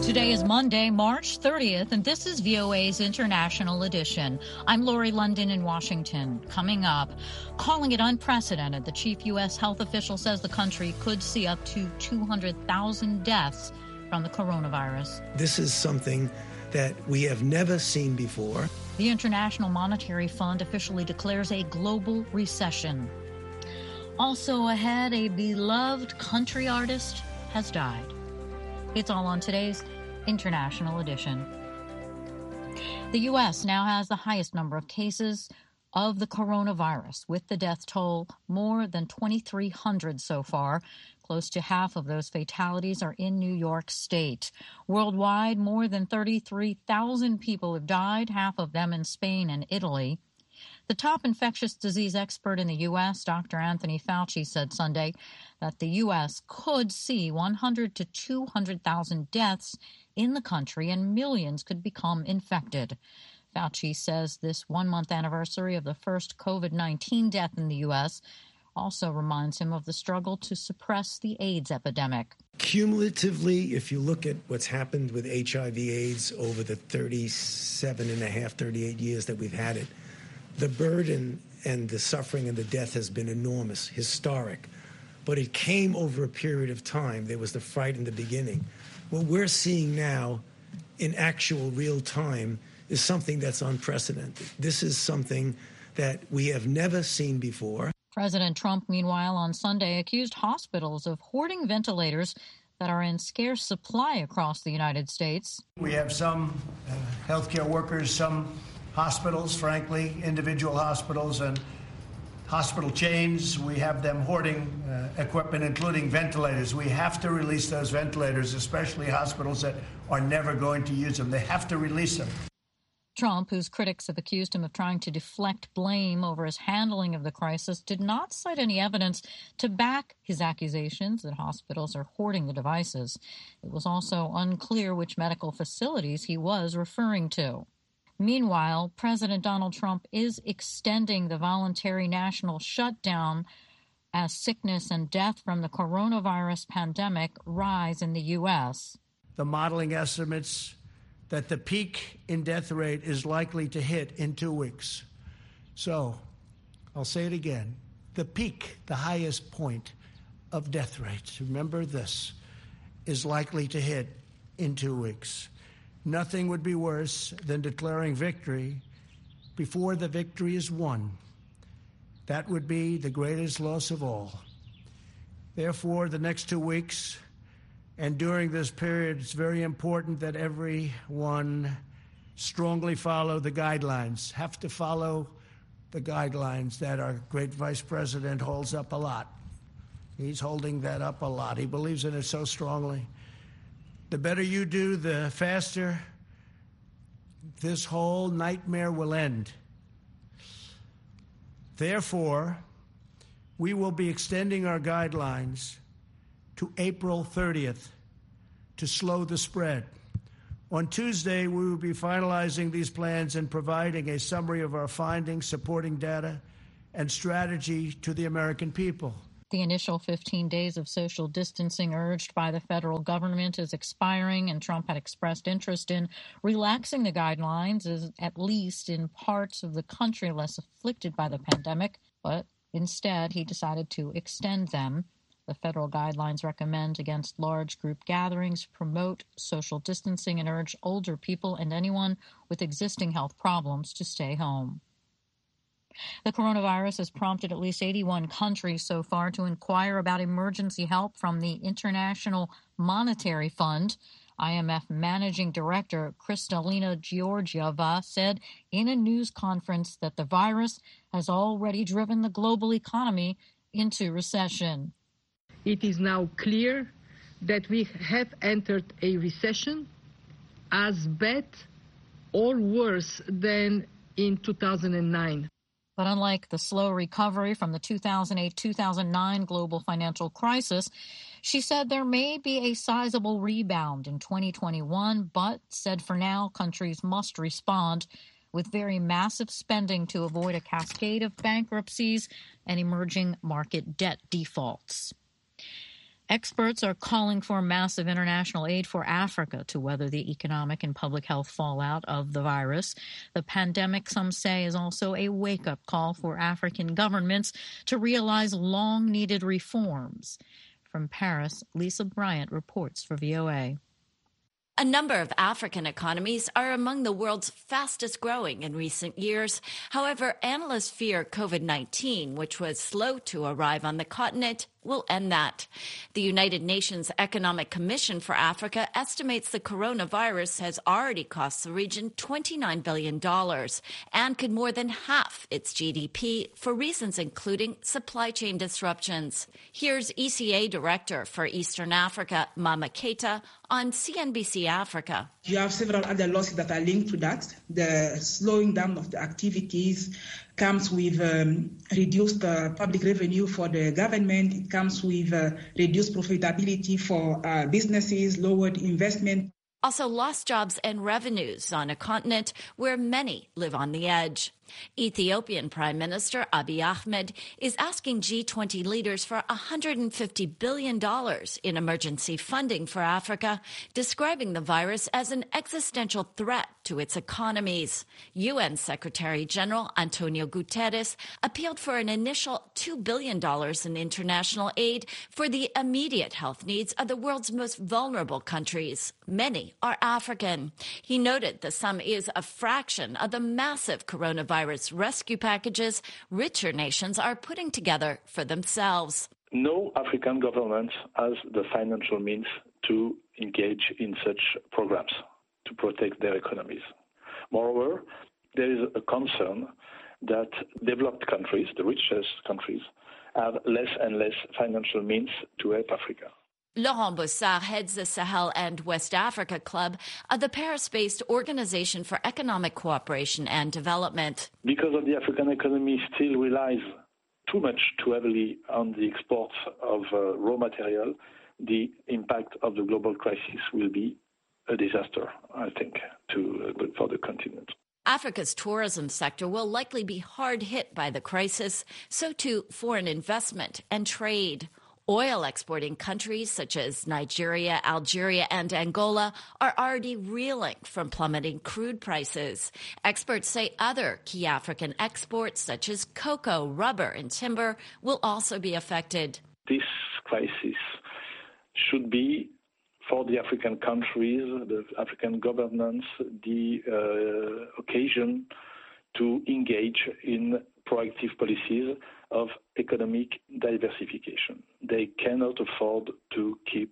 Today is Monday, March 30th, and this is VOA's International Edition. I'm Lori London in Washington. Coming up, calling it unprecedented, the chief U.S. health official says the country could see up to 200,000 deaths from the coronavirus. This is something that we have never seen before. The International Monetary Fund officially declares a global recession. Also ahead, a beloved country artist has died. It's all on today's International Edition. The U.S. now has the highest number of cases of the coronavirus, with the death toll more than 2,300 so far. Close to half of those fatalities are in New York State. Worldwide, more than 33,000 people have died, half of them in Spain and Italy. The top infectious disease expert in the U.S., Dr. Anthony Fauci, said Sunday that the U.S. could see 100 to 200,000 deaths in the country and millions could become infected. Fauci says this one-month anniversary of the first COVID-19 death in the U.S. also reminds him of the struggle to suppress the AIDS epidemic. Cumulatively, if you look at what's happened with HIV/AIDS over the 38 years that we've had it, the burden and the suffering and the death has been enormous, historic. But it came over a period of time. There was the fright in the beginning. What we're seeing now in actual real time is something that's unprecedented. This is something that we have never seen before. President Trump, meanwhile, on Sunday accused hospitals of hoarding ventilators that are in scarce supply across the United States. We have some healthcare workers, some hospitals, frankly, individual hospitals and hospital chains. We have them hoarding equipment, including ventilators. We have to release those ventilators, especially hospitals that are never going to use them. They have to release them. Trump, whose critics have accused him of trying to deflect blame over his handling of the crisis, did not cite any evidence to back his accusations that hospitals are hoarding the devices. It was also unclear which medical facilities he was referring to. Meanwhile, President Donald Trump is extending the voluntary national shutdown as sickness and death from the coronavirus pandemic rise in the U.S. The modeling estimates that the peak in death rate is likely to hit in 2 weeks. So, I'll say it again, the peak, the highest point of death rates, remember this, is likely to hit in 2 weeks. Nothing would be worse than declaring victory before the victory is won. That would be the greatest loss of all. Therefore, the next 2 weeks and during this period, it's very important that everyone strongly follow the guidelines, have to follow the guidelines that our great Vice President holds up a lot. He's holding that up a lot. He believes in it so strongly. The better you do, the faster this whole nightmare will end. Therefore, we will be extending our guidelines to April 30th to slow the spread. On Tuesday, we will be finalizing these plans and providing a summary of our findings, supporting data, and strategy to the American people. The initial 15 days of social distancing urged by the federal government is expiring, and Trump had expressed interest in relaxing the guidelines, as at least in parts of the country less afflicted by the pandemic, but instead he decided to extend them. The federal guidelines recommend against large group gatherings, promote social distancing, and urge older people and anyone with existing health problems to stay home. The coronavirus has prompted at least 81 countries so far to inquire about emergency help from the International Monetary Fund. IMF Managing Director Kristalina Georgieva said in a news conference that the virus has already driven the global economy into recession. It is now clear that we have entered a recession as bad or worse than in 2009. But unlike the slow recovery from the 2008-2009 global financial crisis, she said there may be a sizable rebound in 2021, but said for now countries must respond with very massive spending to avoid a cascade of bankruptcies and emerging market debt defaults. Experts are calling for massive international aid for Africa to weather the economic and public health fallout of the virus. The pandemic, some say, is also a wake-up call for African governments to realize long-needed reforms. From Paris, Lisa Bryant reports for VOA. A number of African economies are among the world's fastest growing in recent years. However, analysts fear COVID-19, which was slow to arrive on the continent, will end that. The United Nations Economic Commission for Africa estimates the coronavirus has already cost the region $29 billion and could more than half its GDP for reasons including supply chain disruptions. Here's ECA Director for Eastern Africa, Mama Keita, on CNBC Africa. You have several other losses that are linked to that. The slowing down of the activities comes with reduced public revenue for the government. It comes with reduced profitability for businesses, lowered investment. Also lost jobs and revenues on a continent where many live on the edge. Ethiopian Prime Minister Abiy Ahmed is asking G20 leaders for $150 billion in emergency funding for Africa, describing the virus as an existential threat to its economies. UN Secretary General Antonio Guterres appealed for an initial $2 billion in international aid for the immediate health needs of the world's most vulnerable countries. Many are African. He noted the sum is a fraction of the massive coronavirus rescue packages richer nations are putting together for themselves. No African government has the financial means to engage in such programs to protect their economies. Moreover, there is a concern that developed countries, the richest countries, have less and less financial means to help Africa. Laurent Bossard heads the Sahel and West Africa Club, the Paris-based Organization for Economic Cooperation and Development. Because of the African economy still relies too heavily on the exports of raw material, the impact of the global crisis will be a disaster, I think, for the continent. Africa's tourism sector will likely be hard hit by the crisis, so too foreign investment and trade. Oil exporting countries such as Nigeria, Algeria, and Angola are already reeling from plummeting crude prices. Experts say other key African exports such as cocoa, rubber, and timber will also be affected. This crisis should be, for the African countries, the African governments, the occasion to engage in proactive policies of economic diversification. They cannot afford to keep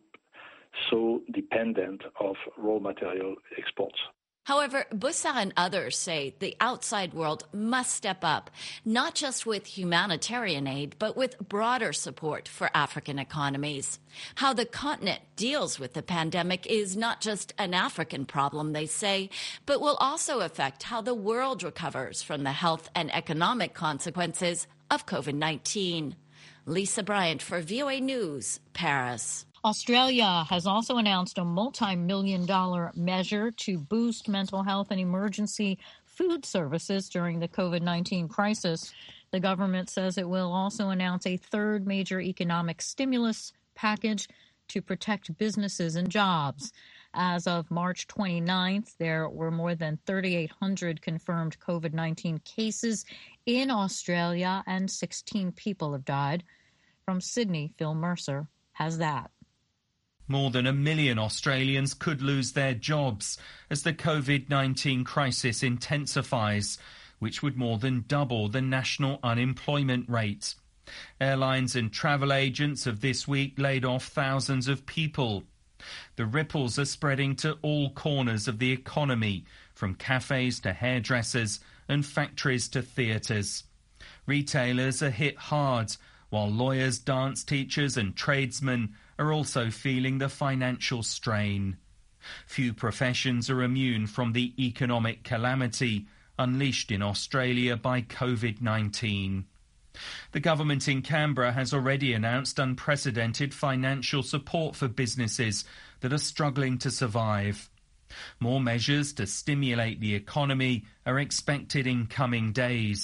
so dependent of raw material exports. However, Bossard and others say the outside world must step up, not just with humanitarian aid, but with broader support for African economies. How the continent deals with the pandemic is not just an African problem, they say, but will also affect how the world recovers from the health and economic consequences of COVID-19. Lisa Bryant for VOA News, Paris. Australia has also announced a multi-million-dollar measure to boost mental health and emergency food services during the COVID-19 crisis. The government says it will also announce a third major economic stimulus package to protect businesses and jobs. As of March 29th, there were more than 3,800 confirmed COVID-19 cases in Australia, and 16 people have died. From Sydney, Phil Mercer has that. More than 1 million Australians could lose their jobs as the COVID-19 crisis intensifies, which would more than double the national unemployment rate. Airlines and travel agents have this week laid off thousands of people. The ripples are spreading to all corners of the economy, from cafes to hairdressers and factories to theatres. Retailers are hit hard, while lawyers, dance teachers and tradesmen are also feeling the financial strain. Few professions are immune from the economic calamity unleashed in Australia by COVID-19. The government in Canberra has already announced unprecedented financial support for businesses that are struggling to survive. More measures to stimulate the economy are expected in coming days.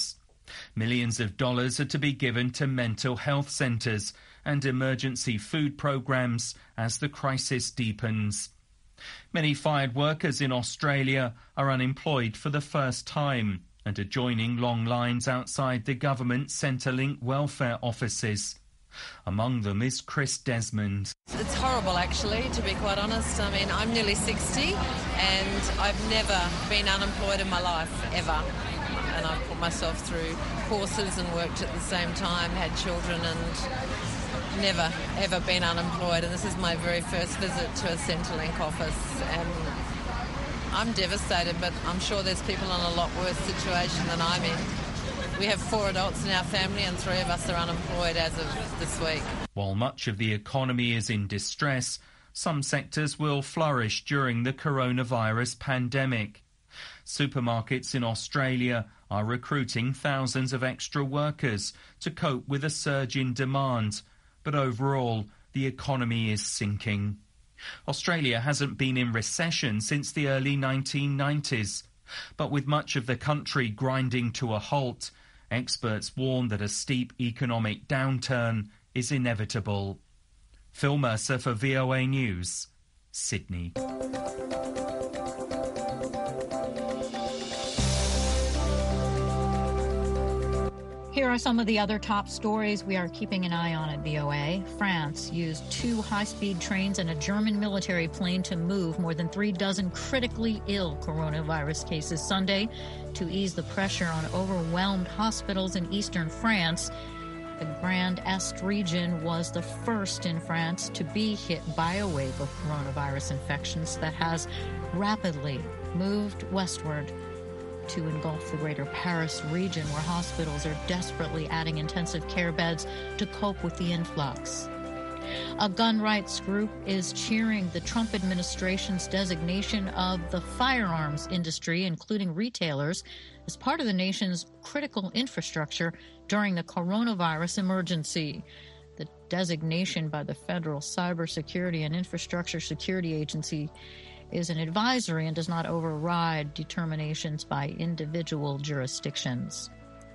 Millions of dollars are to be given to mental health centres and emergency food programmes as the crisis deepens. Many fired workers in Australia are unemployed for the first time and are joining long lines outside the government Centrelink welfare offices. Among them is Chris Desmond. It's horrible, actually, to be quite honest. I mean, I'm nearly 60 and I've never been unemployed in my life, ever. And I've put myself through courses and worked at the same time, had children, and never, ever been unemployed. And this is my very first visit to a Centrelink office. And I'm devastated, but I'm sure there's people in a lot worse situation than I'm in. We have 4 adults in our family and 3 of us are unemployed as of this week. While much of the economy is in distress, some sectors will flourish during the coronavirus pandemic. Supermarkets in Australia are recruiting thousands of extra workers to cope with a surge in demand, but overall the economy is sinking. Australia hasn't been in recession since the early 1990s, but with much of the country grinding to a halt, experts warn that a steep economic downturn is inevitable. Phil Mercer for VOA News, Sydney. Here are some of the other top stories we are keeping an eye on at VOA. France used 2 high-speed trains and a German military plane to move more than 3 dozen critically ill coronavirus cases Sunday to ease the pressure on overwhelmed hospitals in eastern France. The Grand Est region was the first in France to be hit by a wave of coronavirus infections that has rapidly moved westward to engulf the greater Paris region, where hospitals are desperately adding intensive care beds to cope with the influx. A gun rights group is cheering the Trump administration's designation of the firearms industry, including retailers, as part of the nation's critical infrastructure during the coronavirus emergency. The designation by the Federal Cybersecurity and Infrastructure Security Agency is an advisory and does not override determinations by individual jurisdictions.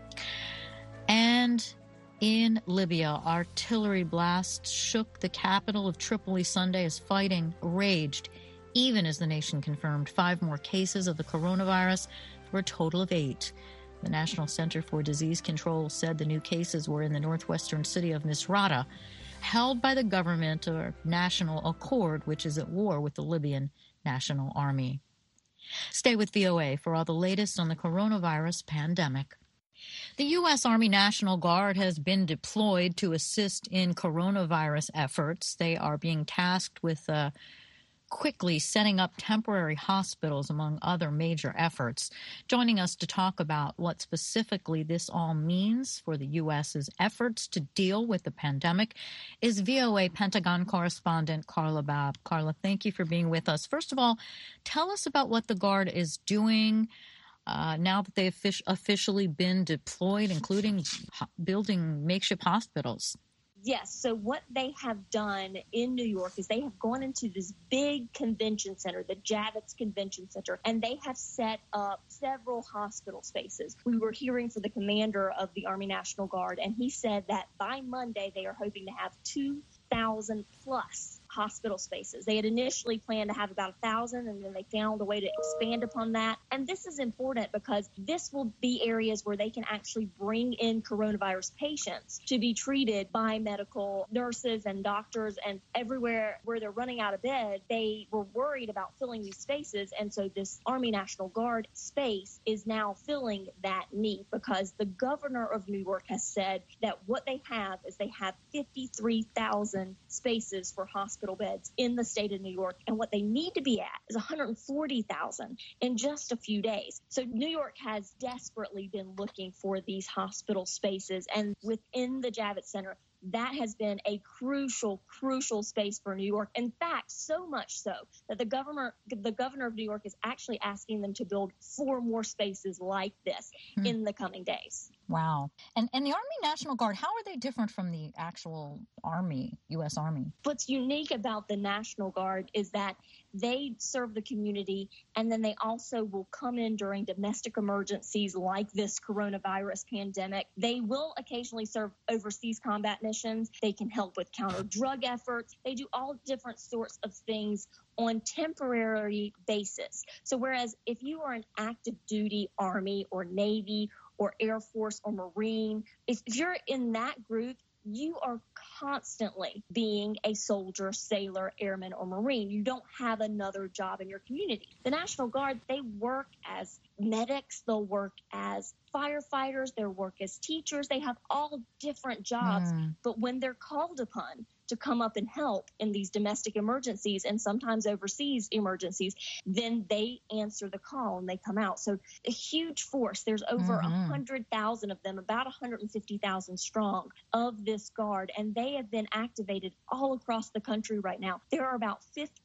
And in Libya, artillery blasts shook the capital of Tripoli Sunday as fighting raged, even as the nation confirmed 5 more cases of the coronavirus for a total of 8. The National Center for Disease Control said the new cases were in the northwestern city of Misrata, held by the government or National Accord, which is at war with the Libyan National Army. Stay with VOA for all the latest on the coronavirus pandemic. The U.S. Army National Guard has been deployed to assist in coronavirus efforts. They are being tasked with quickly setting up temporary hospitals, among other major efforts. Joining us to talk about what specifically this all means for the U.S.'s efforts to deal with the pandemic is VOA Pentagon correspondent Carla Babb. Carla, thank you for being with us. First of all, tell us about what the Guard is doing now that they've officially been deployed, including building makeshift hospitals. Yes. So what they have done in New York is they have gone into this big convention center, the Javits Convention Center, and they have set up several hospital spaces. We were hearing from the commander of the Army National Guard, and he said that by Monday they are hoping to have 2,000 plus hospital spaces. They had initially planned to have about 1,000, and then they found a way to expand upon that. And this is important because this will be areas where they can actually bring in coronavirus patients to be treated by medical nurses and doctors. And everywhere where they're running out of bed, they were worried about filling these spaces. And so this Army National Guard space is now filling that need, because the governor of New York has said that what they have is they have 53,000 spaces for hospital beds in the state of New York, and what they need to be at is 140,000 in just a few days. So New York has desperately been looking for these hospital spaces, and within the Javits Center, that has been a crucial space for New York. In fact, so much so that the governor of New York is actually asking them to build 4 more spaces like this in the coming days. Wow. And the Army National Guard, how are they different from the actual Army, U.S. Army? What's unique about the National Guard is that they serve the community, and then they also will come in during domestic emergencies like this coronavirus pandemic. They will occasionally serve overseas combat missions. They can help with counter-drug efforts. They do all different sorts of things on temporary basis. So whereas if you are an active duty Army or Navy or Air Force or Marine, if you're in that group, you are constantly being a soldier, sailor, airman, or Marine. You don't have another job in your community. The National Guard, they work as medics, they'll work as firefighters, they'll work as teachers. They have all different jobs. But when they're called upon to come up and help in these domestic emergencies and sometimes overseas emergencies, then they answer the call and they come out. So a huge force. There's over 100,000 of them, about 150,000 strong of this guard, and they have been activated all across the country right now. There are about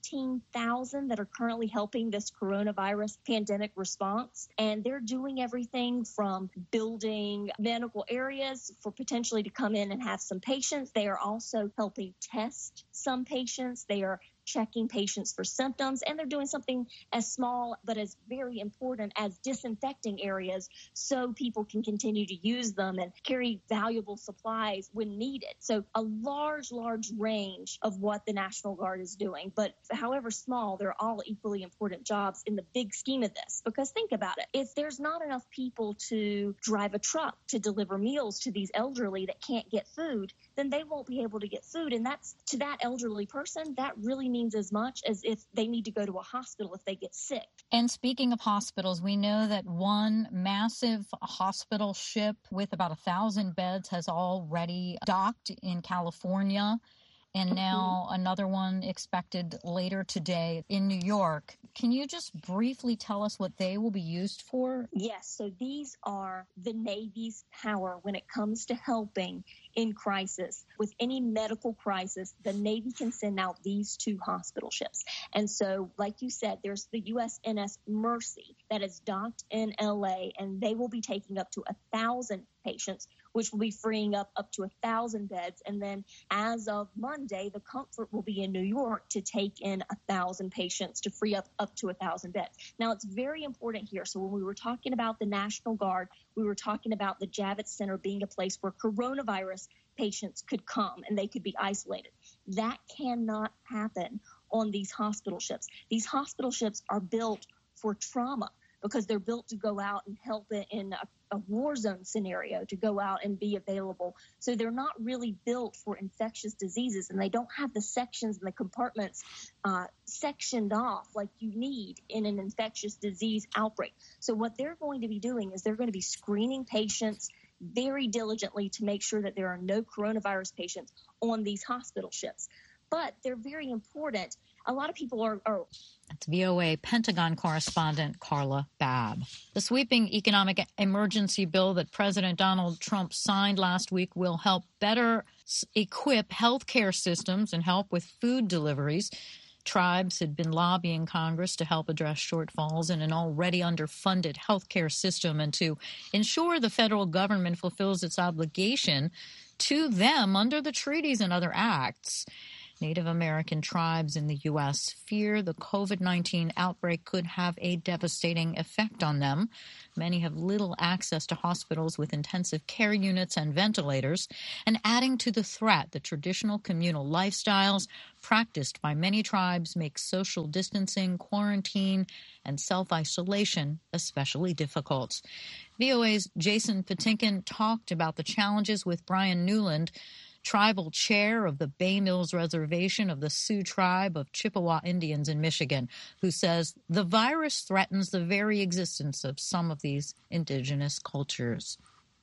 15,000 that are currently helping this coronavirus pandemic response, and they're doing everything from building medical areas for potentially to come in and have some patients. They are also helping test some patients. They are checking patients for symptoms, and they're doing something as small but as very important as disinfecting areas so people can continue to use them and carry valuable supplies when needed. So a large range of what the National Guard is doing. But however small, they're all equally important jobs in the big scheme of this. Because think about it. If there's not enough people to drive a truck to deliver meals to these elderly that can't get food, then they won't be able to get food. And that's, to that elderly person, that really means as much as if they need to go to a hospital if they get sick. And speaking of hospitals, we know that one massive hospital ship with about 1,000 beds has already docked in California, and now another one expected later today in New York. Can you just briefly tell us what they will be used for? Yes, so these are the Navy's power when it comes to helping in crisis. With any medical crisis, the Navy can send out these two hospital ships. And so, like you said, there's the USNS Mercy that is docked in LA, and they will be taking up to 1,000 patients, which will be freeing up to 1,000 beds. And then as of Monday, the Comfort will be in New York to take in 1,000 patients to free up to 1,000 beds. Now, it's very important here. So when we were talking about the National Guard, we were talking about the Javits Center being a place where coronavirus patients could come and they could be isolated. That cannot happen on these hospital ships. These hospital ships are built for trauma because they're built to go out and help in a war zone scenario, to go out and be available. So they're not really built for infectious diseases, and they don't have the sections and the compartments sectioned off like you need in an infectious disease outbreak. So what they're going to be doing is they're going to be screening patients very diligently to make sure that there are no coronavirus patients on these hospital ships. But they're very important. A lot of people are... That's VOA Pentagon correspondent Carla Babb. The sweeping economic emergency bill that President Donald Trump signed last week will help better equip healthcare systems and help with food deliveries. Tribes had been lobbying Congress to help address shortfalls in an already underfunded healthcare system and to ensure the federal government fulfills its obligation to them under the treaties and other acts. Native American tribes in the U.S. fear the COVID-19 outbreak could have a devastating effect on them. Many have little access to hospitals with intensive care units and ventilators. And adding to the threat, the traditional communal lifestyles practiced by many tribes make social distancing, quarantine, and self-isolation especially difficult. VOA's Jason Patinkin talked about the challenges with Brian Newland, tribal chair of the Bay Mills Reservation of the Sioux Tribe of Chippewa Indians in Michigan, who says the virus threatens the very existence of some of these indigenous cultures.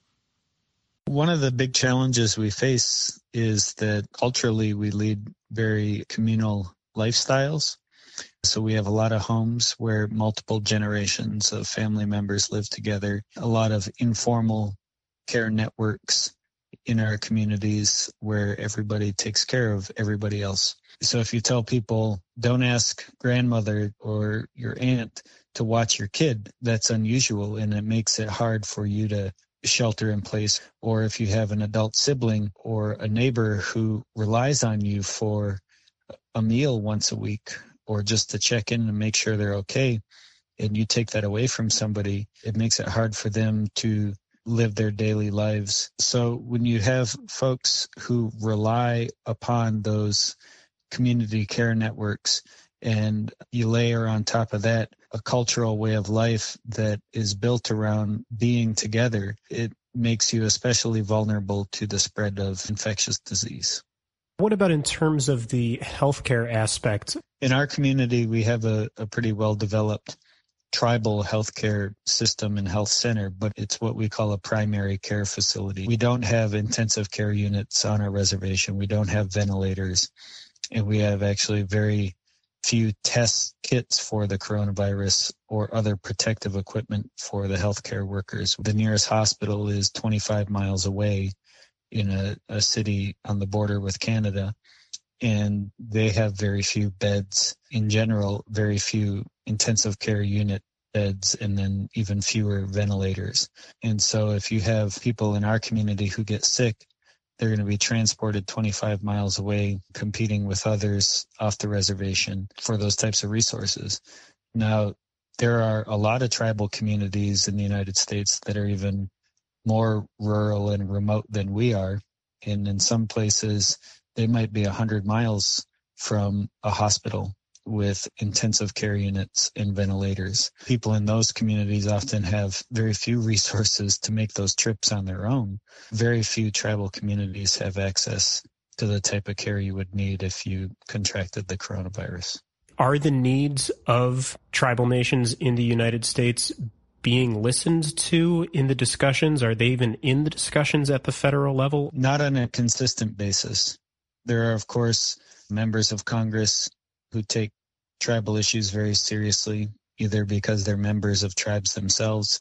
One of the big challenges we face is that culturally we lead very communal lifestyles. So we have a lot of homes where multiple generations of family members live together, a lot of informal care networks in our communities where everybody takes care of everybody else. So if you tell people, don't ask grandmother or your aunt to watch your kid, that's unusual, and it makes it hard for you to shelter in place, or if you have an adult sibling or a neighbor who relies on you for a meal once a week or just to check in and make sure they're okay, and you take that away from somebody, it makes it hard for them to live their daily lives. So when you have folks who rely upon those community care networks and you layer on top of that a cultural way of life that is built around being together, it makes you especially vulnerable to the spread of infectious disease. What about in terms of the healthcare aspect? In our community, we have a pretty well-developed tribal healthcare system and health center, but it's what we call a primary care facility. We don't have intensive care units on our reservation. We don't have ventilators, and we have actually very few test kits for the coronavirus or other protective equipment for the healthcare workers. The nearest hospital is 25 miles away in a city on the border with Canada, and they have very few beds in general, very few intensive care unit beds, and then even fewer ventilators. And so if you have people in our community who get sick, they're going to be transported 25 miles away, competing with others off the reservation for those types of resources. Now, there are a lot of tribal communities in the United States that are even more rural and remote than we are. And in some places, they might be 100 miles from a hospital with intensive care units and ventilators. People in those communities often have very few resources to make those trips on their own. Very few tribal communities have access to the type of care you would need if you contracted the coronavirus. Are the needs of tribal nations in the United States being listened to in the discussions? Are they even in the discussions at the federal level? Not on a consistent basis. There are, of course, members of Congress who take tribal issues very seriously, either because they're members of tribes themselves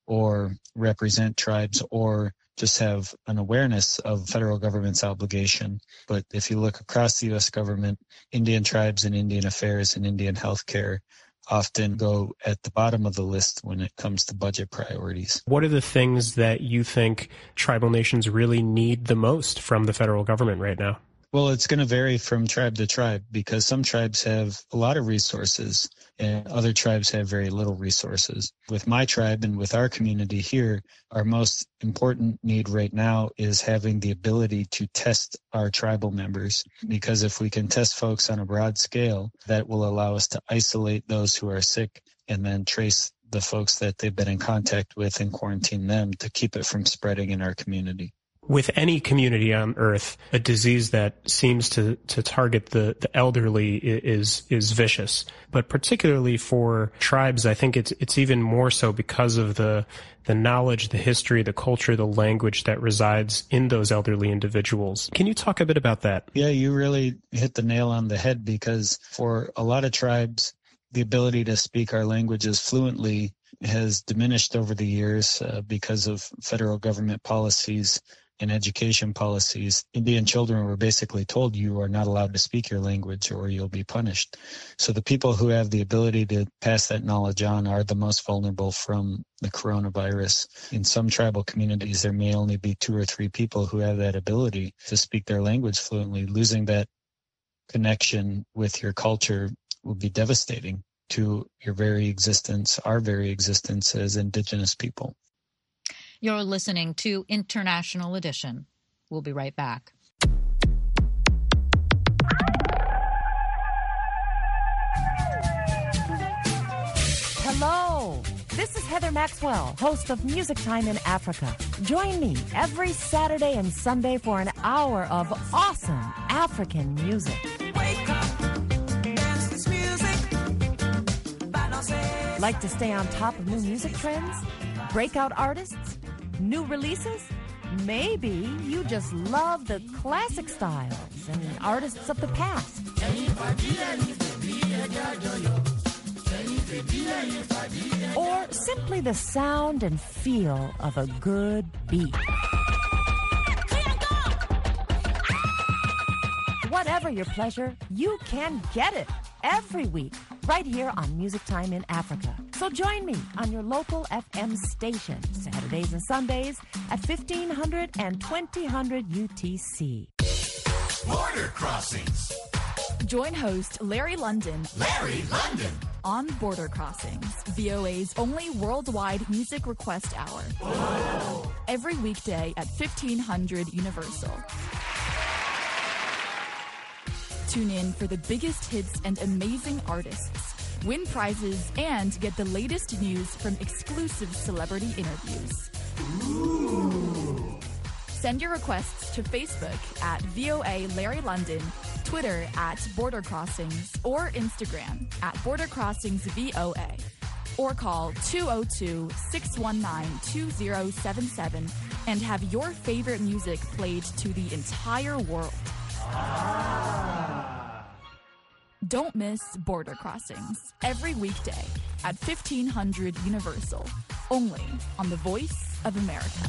or represent tribes or just have an awareness of federal government's obligation. But if you look across the U.S. government, Indian tribes and Indian affairs and Indian healthcare often go at the bottom of the list when it comes to budget priorities. What are the things that you think tribal nations really need the most from the federal government right now? Well, it's going to vary from tribe to tribe because some tribes have a lot of resources and other tribes have very little resources. With my tribe and with our community here, our most important need right now is having the ability to test our tribal members, because if we can test folks on a broad scale, that will allow us to isolate those who are sick and then trace the folks that they've been in contact with and quarantine them to keep it from spreading in our community. With any community on Earth, a disease that seems to target the elderly is vicious. But particularly for tribes, I think it's even more so because of the knowledge, the history, the culture, the language that resides in those elderly individuals. Can you talk a bit about that? Yeah, you really hit the nail on the head, because for a lot of tribes, the ability to speak our languages fluently has diminished over the years because of federal government policies and education policies. Indian children were basically told you are not allowed to speak your language or you'll be punished. So the people who have the ability to pass that knowledge on are the most vulnerable from the coronavirus. In some tribal communities, there may only be 2 or 3 people who have that ability to speak their language fluently. Losing that connection with your culture will be devastating to your very existence, our very existence as Indigenous people. You're listening to International Edition. We'll be right back. Hello, this is Heather Maxwell, host of Music Time in Africa. Join me every Saturday and Sunday for an hour of awesome African music. Wake up, dance this music. Like to stay on top of new music trends? Breakout artists? New releases? Maybe you just love the classic styles and artists of the past. Or simply the sound and feel of a good beat. Whatever your pleasure, you can get it every week right here on Music Time in Africa. So join me on your local FM station, Saturdays and Sundays at 1500 and 2000 UTC. Border Crossings. Join host Larry London. Larry London. On Border Crossings, VOA's only worldwide music request hour. Whoa. Every weekday at 1500 Universal. Tune in for the biggest hits and amazing artists. Win prizes and get the latest news from exclusive celebrity interviews. Ooh. Send your requests to Facebook at VOA Larry London, Twitter at Border Crossings, or Instagram at Border Crossings VOA. Or call 202-619-2077 and have your favorite music played to the entire world. Don't miss Border Crossings every weekday at 1500 Universal, only on the Voice of America.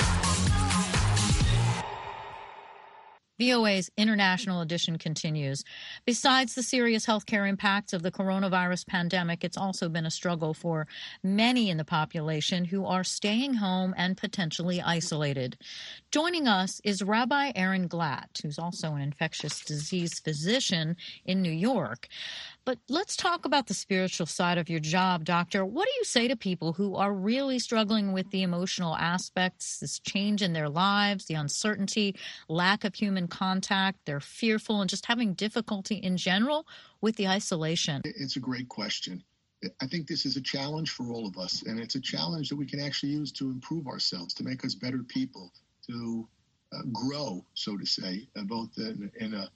VOA's International Edition continues. Besides the serious healthcare impacts of the coronavirus pandemic, it's also been a struggle for many in the population who are staying home and potentially isolated. Joining us is Rabbi Aaron Glatt, who's also an infectious disease physician in New York. But let's talk about the spiritual side of your job, Doctor. What do you say to people who are really struggling with the emotional aspects, this change in their lives, the uncertainty, lack of human contact, they're fearful and just having difficulty in general with the isolation? It's a great question. I think this is a challenge for all of us, and it's a challenge that we can actually use to improve ourselves, to make us better people, to grow, so to say, both in a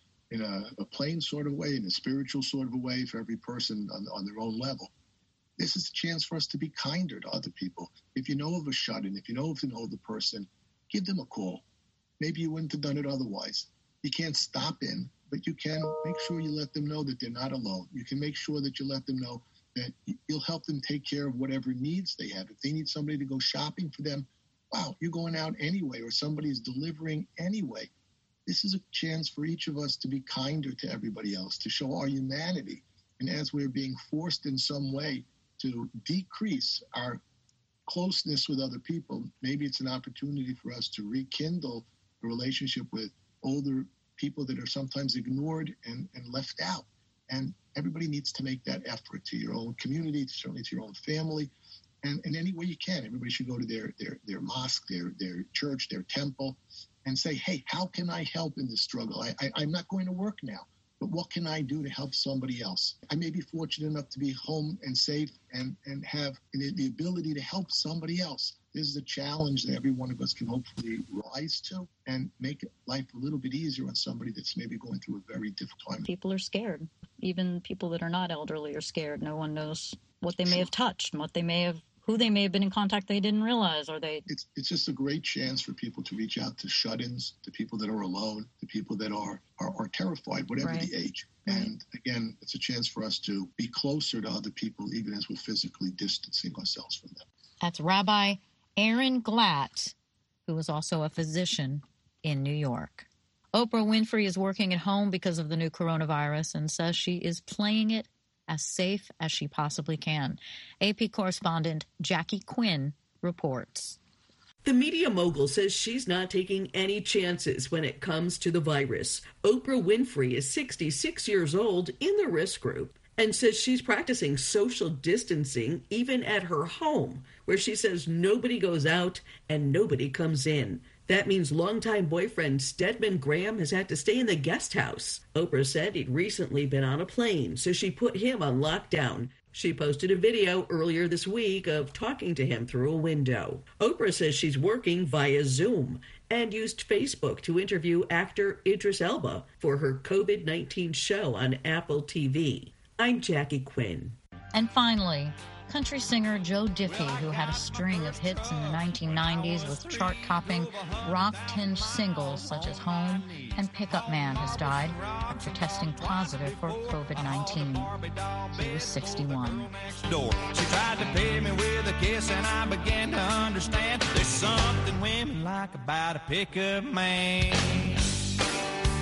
plain sort of way, in a spiritual sort of a way for every person on their own level. This is a chance for us to be kinder to other people. If you know of a shut-in, if you know of an older person, give them a call. Maybe you wouldn't have done it otherwise. You can't stop in, but you can make sure you let them know that they're not alone. You can make sure that you let them know that you'll help them take care of whatever needs they have. If they need somebody to go shopping for them, wow, you're going out anyway, or somebody's delivering anyway. This is a chance for each of us to be kinder to everybody else, to show our humanity. And as we're being forced in some way to decrease our closeness with other people, maybe it's an opportunity for us to rekindle a relationship with older people that are sometimes ignored and left out. And everybody needs to make that effort, to your own community, certainly to your own family, and in any way you can. Everybody should go to their mosque, their church, their temple, and say, hey, how can I help in this struggle? I'm not going to work now, but what can I do to help somebody else? I may be fortunate enough to be home and safe and have the ability to help somebody else. This is a challenge that every one of us can hopefully rise to and make life a little bit easier on somebody that's maybe going through a very difficult time. People are scared. Even people that are not elderly are scared. No one knows what they may have touched and who they may have been in contact they didn't realize, or they... It's just a great chance for people to reach out to shut-ins, to people that are alone, to people that are terrified, whatever the age. And again, it's a chance for us to be closer to other people, even as we're physically distancing ourselves from them. That's Rabbi Aaron Glatt, who is also a physician in New York. Oprah Winfrey is working at home because of the new coronavirus and says she is playing it as safe as she possibly can. AP correspondent Jackie Quinn reports. The media mogul says she's not taking any chances when it comes to the virus. Oprah Winfrey is 66 years old, in the risk group, and says she's practicing social distancing even at her home, where she says nobody goes out and nobody comes in. That means longtime boyfriend Stedman Graham has had to stay in the guest house. Oprah said he'd recently been on a plane, so she put him on lockdown. She posted a video earlier this week of talking to him through a window. Oprah says she's working via Zoom and used Facebook to interview actor Idris Elba for her COVID-19 show on Apple TV. I'm Jackie Quinn. And finally, country singer Joe Diffie, who had a string of hits in the 1990s with chart-topping, rock-tinged singles such as Home and Pickup Man, has died after testing positive for COVID-19. He was 61. She tried to pay me with a kiss, and I began to understand there's something women like about a pickup man.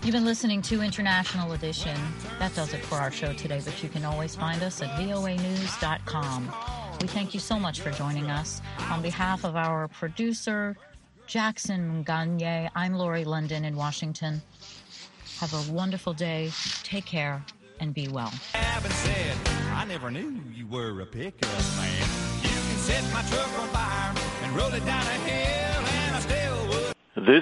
You've been listening to International Edition. That does it for our show today, but you can always find us at voanews.com. We thank you so much for joining us. On behalf of our producer, Jackson Gagne, I'm Lori London in Washington. Have a wonderful day. Take care and be well. Said, I never knew you were a pickup man. You can set my truck on fire and roll it down a hill.